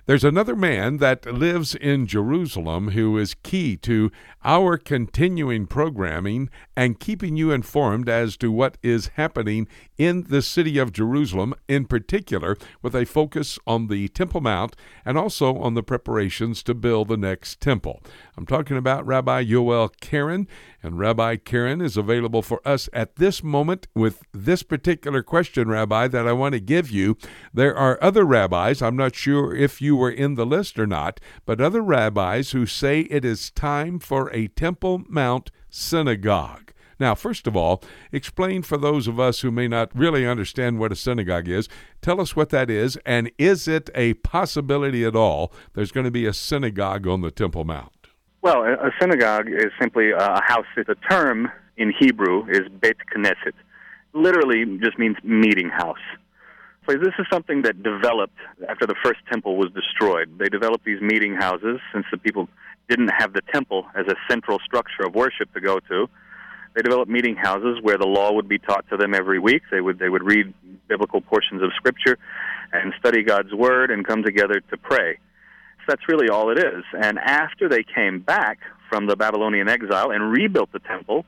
There's another man that lives in Jerusalem who is key to our continuing programming and keeping you informed as to what is happening in the city of Jerusalem, in particular, with a focus on the Temple Mount and also on the preparations to build the next temple. I'm talking about Rabbi Yoel Keren, and Rabbi Keren is available for us at this moment with this particular question, Rabbi, that I want to give you. There are other rabbis, I'm not sure if you were in the list or not, but other rabbis who say it is time for a Temple Mount synagogue. Now, first of all, explain for those of us who may not really understand what a synagogue is. Tell us what that is, and is it a possibility at all there's going to be a synagogue on the Temple Mount? Well, a synagogue is simply a house. The term in Hebrew is Beit Knesset. Literally just means meeting house. So this is something that developed after the first temple was destroyed. They developed these meeting houses since the people didn't have the temple as a central structure of worship to go to. They developed meeting houses where the law would be taught to them every week. They would read biblical portions of Scripture and study God's Word and come together to pray. So that's really all it is. And after they came back from the Babylonian exile and rebuilt the temple,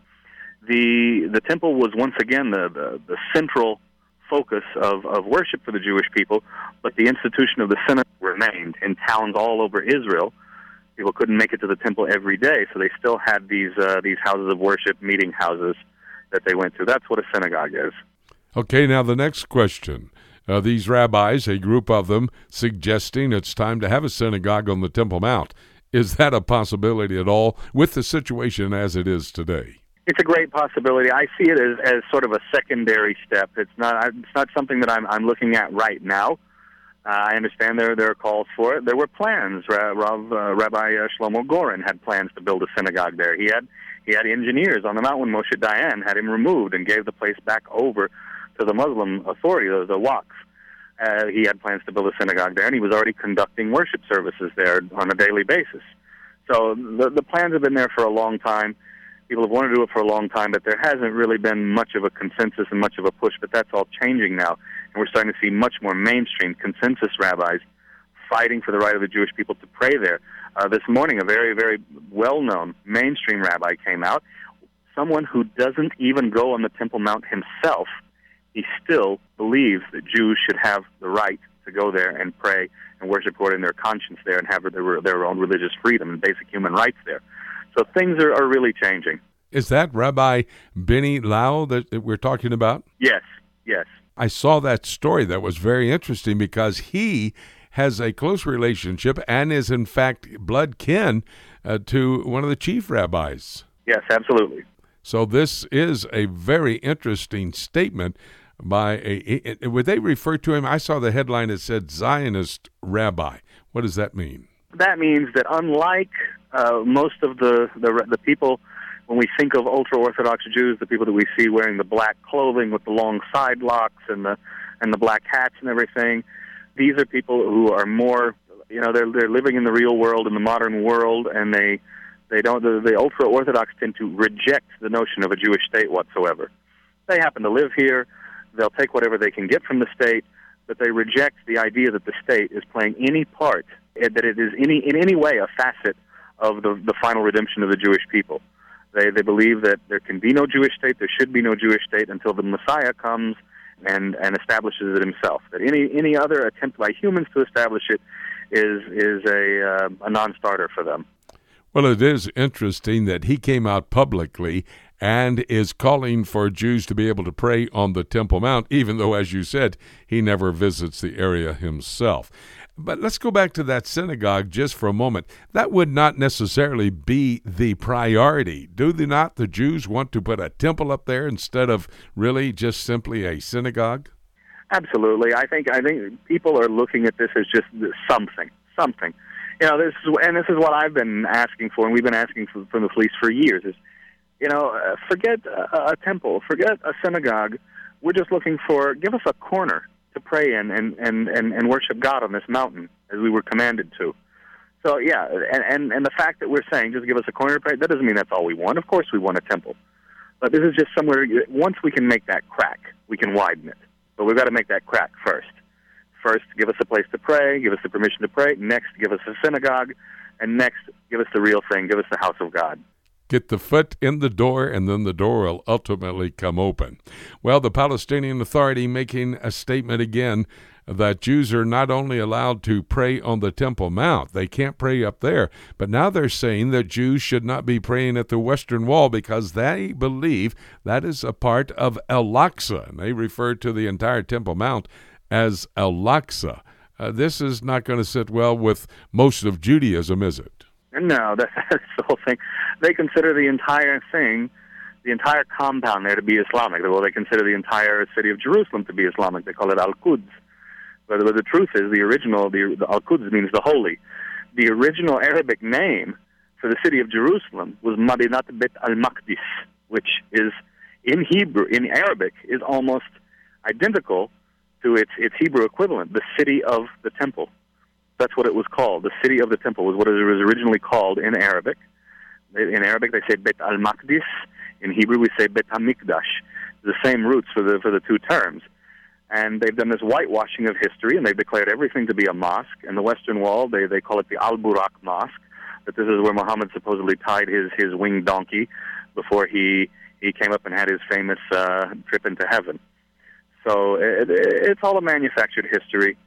the temple was once again the central focus of worship for the Jewish people, but the institution of the synagogue remained in towns all over Israel. People couldn't make it to the temple every day, so they still had these houses of worship, meeting houses that they went to. That's what a synagogue is. Okay, now the next question. These rabbis, a group of them, suggesting it's time to have a synagogue on the Temple Mount. Is that a possibility at all with the situation as it is today? It's a great possibility. I see it as sort of a secondary step. It's not something that I'm looking at right now. I understand there are calls for it. There were plans. Rabbi Shlomo Goren had plans to build a synagogue there. He had engineers on the mount when Moshe Dayan had him removed and gave the place back over to the Muslim authority, the Waqf. He had plans to build a synagogue there, and he was already conducting worship services there on a daily basis. So the plans have been there for a long time. People have wanted to do it for a long time, but there hasn't really been much of a consensus and much of a push, but that's all changing now. And we're starting to see much more mainstream consensus rabbis fighting for the right of the Jewish people to pray there. This morning, a very, very well-known mainstream rabbi came out, someone who doesn't even go on the Temple Mount himself. He still believes that Jews should have the right to go there and pray and worship according to their conscience there and have their own religious freedom and basic human rights there. So things are really changing. Is that Rabbi Benny Lau that we're talking about? Yes. I saw that story. That was very interesting because he has a close relationship and is, in fact, blood kin to one of the chief rabbis. Yes, absolutely. So this is a very interesting statement by would they refer to him? I saw the headline that said Zionist rabbi. What does that mean? That means that unlike most of the people, when we think of ultra-Orthodox Jews, the people that we see wearing the black clothing with the long side locks and the black hats and everything, these are people who are more, they're living in the real world, in the modern world, and the ultra-Orthodox tend to reject the notion of a Jewish state whatsoever. They happen to live here. They'll take whatever they can get from the state, but they reject the idea that the state is playing any part, that it is in any way a facet of the final redemption of the Jewish people. They believe that there can be no Jewish state, there should be no Jewish state until the Messiah comes and establishes it himself. That any other attempt by humans to establish it is a non-starter for them. Well, it is interesting that he came out publicly and is calling for Jews to be able to pray on the Temple Mount, even though, as you said, he never visits the area himself. But let's go back to that synagogue just for a moment. That would not necessarily be the priority. Do they not, the Jews, want to put a temple up there instead of really just simply a synagogue? Absolutely. I think people are looking at this as just something. This is what I've been asking for, and we've been asking from the police for years, is, forget a temple, forget a synagogue. We're just looking give us a corner to pray in and worship God on this mountain as we were commanded to. So, yeah, and the fact that we're saying just give us a corner to pray, that doesn't mean that's all we want. Of course we want a temple. But this is just somewhere, once we can make that crack, we can widen it. But we've got to make that crack first. first, give us a place to pray, give us the permission to pray. Next, give us a synagogue. And next, give us the real thing, give us the house of God. Get the foot in the door, and then the door will ultimately come open. Well, the Palestinian Authority making a statement again that Jews are not only allowed to pray on the Temple Mount, they can't pray up there, but now they're saying that Jews should not be praying at the Western Wall because they believe that is a part of Al-Aqsa, and they refer to the entire Temple Mount as Al-Aqsa. This is not going to sit well with most of Judaism, is it? No, that's the whole thing. They consider the entire thing, the entire compound there to be Islamic. Well, they consider the entire city of Jerusalem to be Islamic. They call it Al-Quds. But the truth is, the Al-Quds means the holy. The original Arabic name for the city of Jerusalem was Madinat Bet al-Maqdis, which is in Arabic, is almost identical to its Hebrew equivalent, the city of the temple. That's what it was called. The city of the temple was what it was originally called in Arabic. In Arabic, they say Bet al-Maqdis. In Hebrew, we say Bet ha-Mikdash. The same roots for the two terms. And they've done this whitewashing of history, and they've declared everything to be a mosque. And the Western Wall, they call it the Al-Buraq Mosque, that this is where Muhammad supposedly tied his winged donkey before he came up and had his famous trip into heaven. So it's all a manufactured history,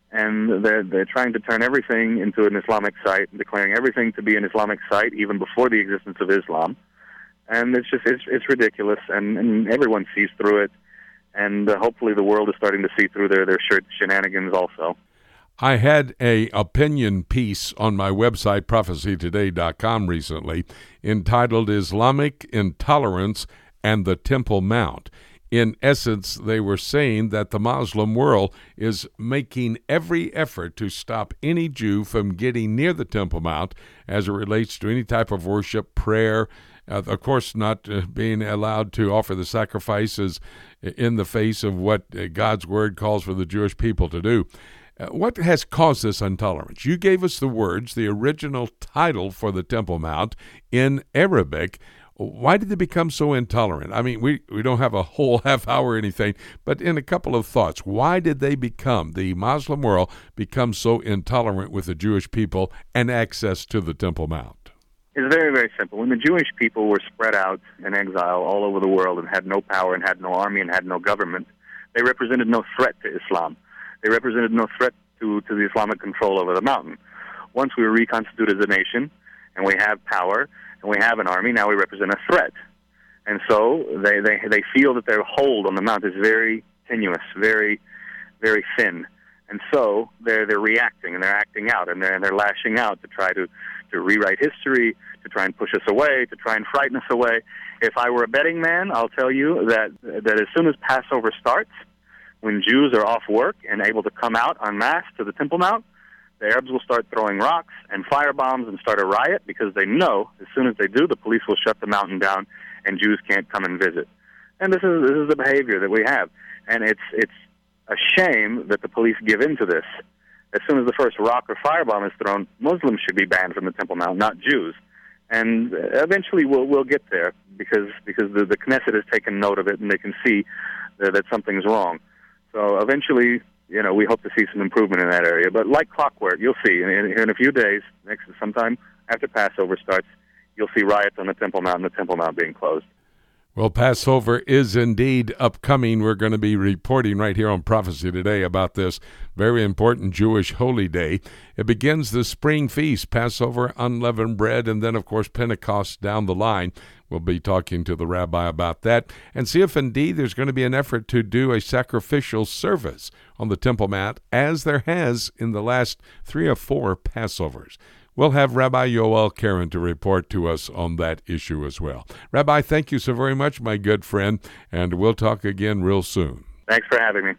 and they're trying to turn everything into an Islamic site, declaring everything to be an Islamic site even before the existence of Islam. And it's ridiculous, and everyone sees through it. And hopefully the world is starting to see through their shenanigans also. I had an opinion piece on my website, prophecytoday.com, recently entitled Islamic Intolerance and the Temple Mount. In essence, they were saying that the Muslim world is making every effort to stop any Jew from getting near the Temple Mount as it relates to any type of worship, prayer, of course, not being allowed to offer the sacrifices in the face of what God's Word calls for the Jewish people to do. What has caused this intolerance? You gave us the words, the original title for the Temple Mount in Arabic. Why did they become so intolerant? I mean, we don't have a whole half hour or anything, but in a couple of thoughts, why did they the Muslim world become so intolerant with the Jewish people and access to the Temple Mount? It's very, very simple. When the Jewish people were spread out in exile all over the world and had no power and had no army and had no government, they represented no threat to Islam. They represented no threat to the Islamic control over the mountain. Once we were reconstituted as a nation and we have power and we have an army, now we represent a threat. And so they feel that their hold on the mount is very tenuous, very, very thin. And so they're reacting and they're acting out and they're lashing out to try to rewrite history, to try and push us away, to try and frighten us away. If I were a betting man, I'll tell you that as soon as Passover starts, when Jews are off work and able to come out en masse to the Temple Mount, the Arabs will start throwing rocks and firebombs and start a riot because they know as soon as they do, the police will shut the mountain down and Jews can't come and visit. And this is the behavior that we have. And it's a shame that the police give in to this. As soon as the first rock or firebomb is thrown, Muslims should be banned from the Temple Mount, not Jews. And eventually we'll get there because the Knesset has taken note of it and they can see that something's wrong. So eventually, we hope to see some improvement in that area. But like clockwork, you'll see in a few days, sometime after Passover starts, you'll see riots on the Temple Mount and the Temple Mount being closed. Well, Passover is indeed upcoming. We're going to be reporting right here on Prophecy Today about this very important Jewish holy day. It begins the spring feast, Passover, unleavened bread, and then, of course, Pentecost down the line. We'll be talking to the rabbi about that and see if indeed there's going to be an effort to do a sacrificial service on the Temple Mount, as there has in the last 3 or 4 Passovers. We'll have Rabbi Yoel Keren to report to us on that issue as well. Rabbi, thank you so very much, my good friend, and we'll talk again real soon. Thanks for having me.